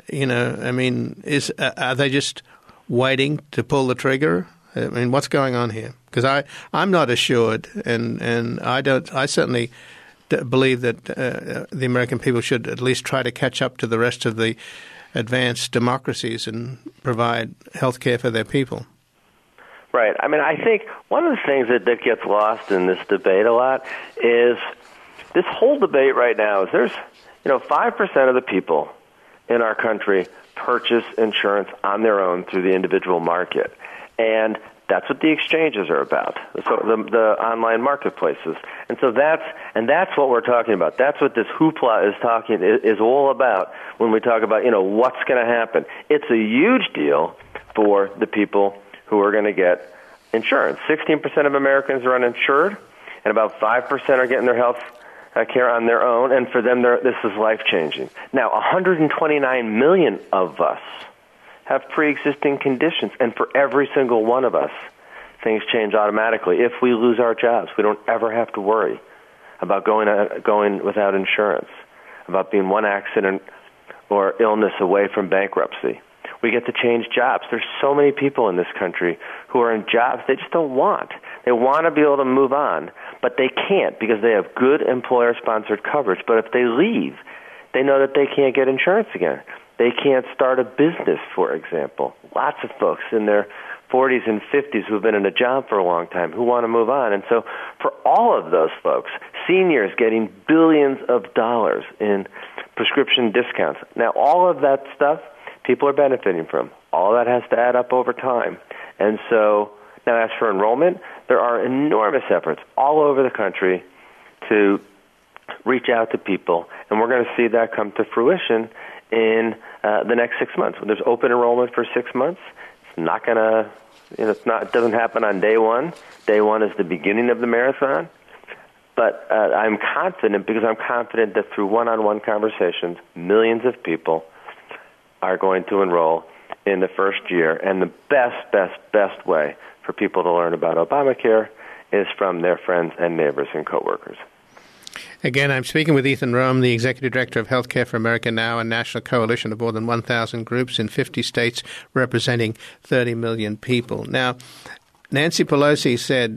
they just waiting to pull the trigger? I mean, what's going on here? Because I'm not assured, and I certainly believe that the American people should at least try to catch up to the rest of the advanced democracies and provide health care for their people. Right. I mean, I think one of the things that gets lost in this debate a lot is this whole debate right now is there's 5% of the people in our country purchase insurance on their own through the individual market. And that's what the exchanges are about, so the online marketplaces. And so that's what we're talking about. That's what this hoopla is all about when we talk about, what's going to happen. It's a huge deal for the people who are going to get insurance. 16% of Americans are uninsured, and about 5% are getting their health care on their own, and for them, this is life-changing. Now, 129 million of us have pre-existing conditions, and for every single one of us, things change automatically. If we lose our jobs, we don't ever have to worry about going without insurance, about being one accident or illness away from bankruptcy. We get to change jobs. There's so many people in this country who are in jobs they just don't want. They want to be able to move on, but they can't because they have good employer-sponsored coverage. But if they leave, they know that they can't get insurance again. They can't start a business, for example. Lots of folks in their 40s and 50s who have been in a job for a long time who want to move on. And so for all of those folks, seniors getting billions of dollars in prescription discounts. Now, all of that stuff people are benefiting from. All that has to add up over time. And so now as for enrollment, there are enormous efforts all over the country to reach out to people, and we're going to see that come to fruition in the next 6 months. When there's open enrollment for 6 months, it's not going to, it doesn't happen on day one. Day one is the beginning of the marathon. But I'm confident because I'm confident that through one-on-one conversations, millions of people are going to enroll in the first year. And the best way for people to learn about Obamacare is from their friends and neighbors and coworkers. Again, I'm speaking with Ethan Rome, the Executive Director of Healthcare for America Now, a national coalition of more than 1,000 groups in 50 states representing 30 million people. Now, Nancy Pelosi said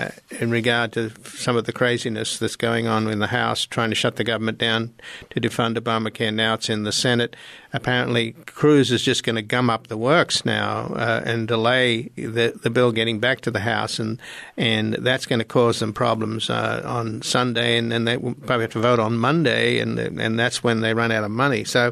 in regard to some of the craziness that's going on in the House, trying to shut the government down to defund Obamacare. Now it's in the Senate. Apparently, Cruz is just going to gum up the works now and delay the bill getting back to the House, and that's going to cause them problems on Sunday, and then they will probably have to vote on Monday, and that's when they run out of money. So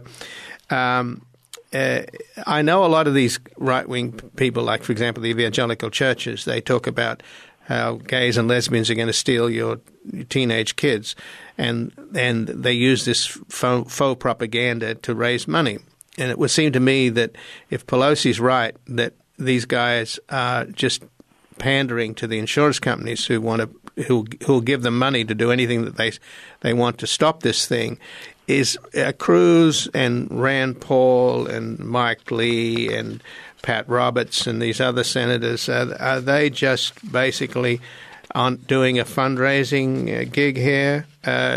I know a lot of these right-wing people, like, for example, the evangelical churches, they talk about how gays and lesbians are going to steal your teenage kids, and they use this faux propaganda to raise money. And it would seem to me that if Pelosi's right, that these guys are just pandering to the insurance companies who'll give them money to do anything that they want to stop this thing. is Cruz and Rand Paul and Mike Lee and Pat Roberts and these other senators, are they just basically doing a fundraising gig here,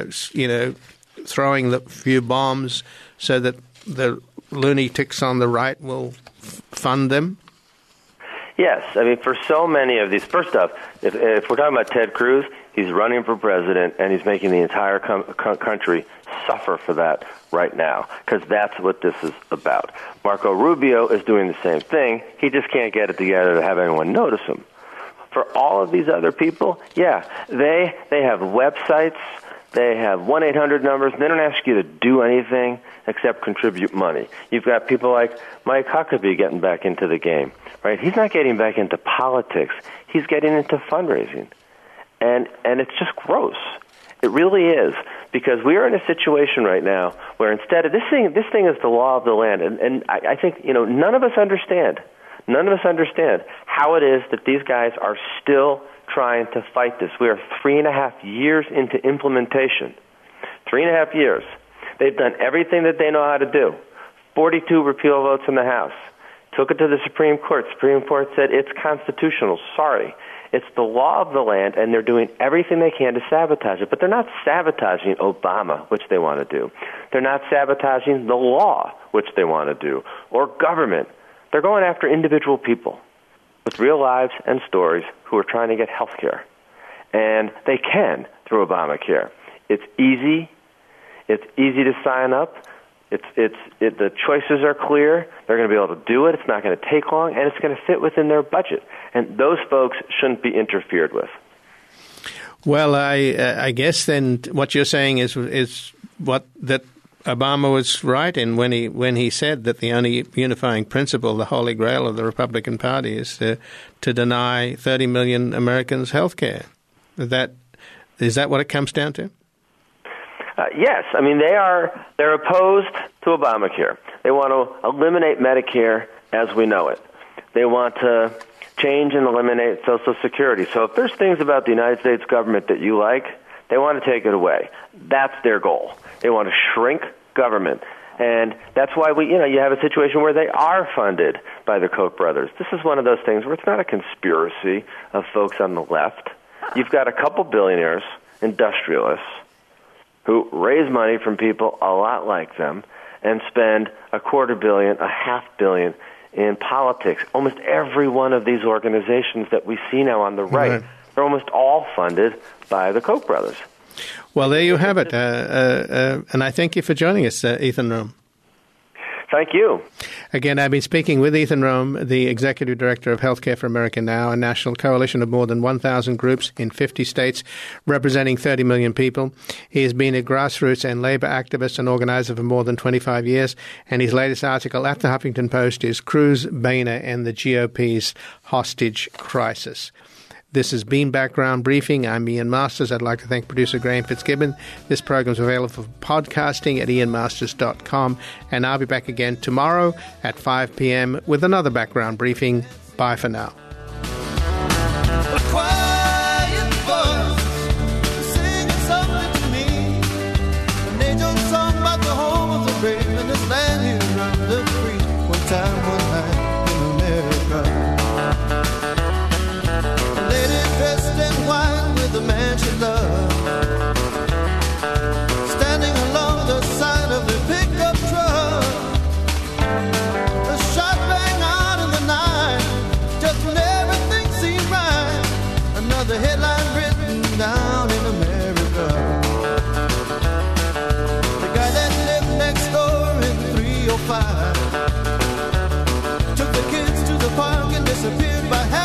throwing the few bombs so that the lunatics on the right will fund them? Yes. I mean, for so many of these, first off, if we're talking about Ted Cruz, he's running for president, and he's making the entire country suffer for that right now, because that's what this is about. Marco Rubio is doing the same thing. He just can't get it together to have anyone notice him. For all of these other people, yeah, they have websites, they have 1-800 numbers, and they don't ask you to do anything except contribute money. You've got people like Mike Huckabee getting back into the game, right? He's not getting back into politics. He's getting into fundraising. And it's just gross. It really is, because we are in a situation right now where instead of this thing is the law of the land, and I think none of us understand how it is that these guys are still trying to fight this. We are 3.5 years into implementation. 3.5 years. They've done everything that they know how to do. 42 repeal votes in the House. Took it to the Supreme Court. Supreme Court said it's constitutional. Sorry. It's the law of the land, and they're doing everything they can to sabotage it. But they're not sabotaging Obama, which they want to do. They're not sabotaging the law, which they want to do, or government. They're going after individual people with real lives and stories who are trying to get health care. And they can through Obamacare. It's easy. It's easy to sign up. The choices are clear. They're going to be able to do it. It's not going to take long, and it's going to fit within their budget. And those folks shouldn't be interfered with. Well, I guess then what you're saying is that Obama was right in when he said that the only unifying principle, the holy grail of the Republican Party, is to deny 30 million Americans health care. Is that what it comes down to? Yes. I mean, they're opposed to Obamacare. They want to eliminate Medicare as we know it. They want to change and eliminate Social Security. So if there's things about the United States government that you like, they want to take it away. That's their goal. They want to shrink government. And that's why you have a situation where they are funded by the Koch brothers. This is one of those things where it's not a conspiracy of folks on the left. You've got a couple billionaires, industrialists, who raise money from people a lot like them and spend $250 million, $500 million in politics. Almost every one of these organizations that we see now on the right, they're almost all funded by the Koch brothers. Well, there you have it. And I thank you for joining us, Ethan Rome. Thank you. Again, I've been speaking with Ethan Rome, the Executive Director of Healthcare for America Now, a national coalition of more than 1,000 groups in 50 states representing 30 million people. He has been a grassroots and labor activist and organizer for more than 25 years, and his latest article at the Huffington Post is Cruz, Boehner, and the GOP's Hostage Crisis. This has been Background Briefing. I'm Ian Masters. I'd like to thank producer Graham Fitzgibbon. This program is available for podcasting at ianmasters.com. And I'll be back again tomorrow at 5 p.m. with another Background Briefing. Bye for now. The headline written down in America. The guy that lived next door in 305 took the kids to the park and disappeared by half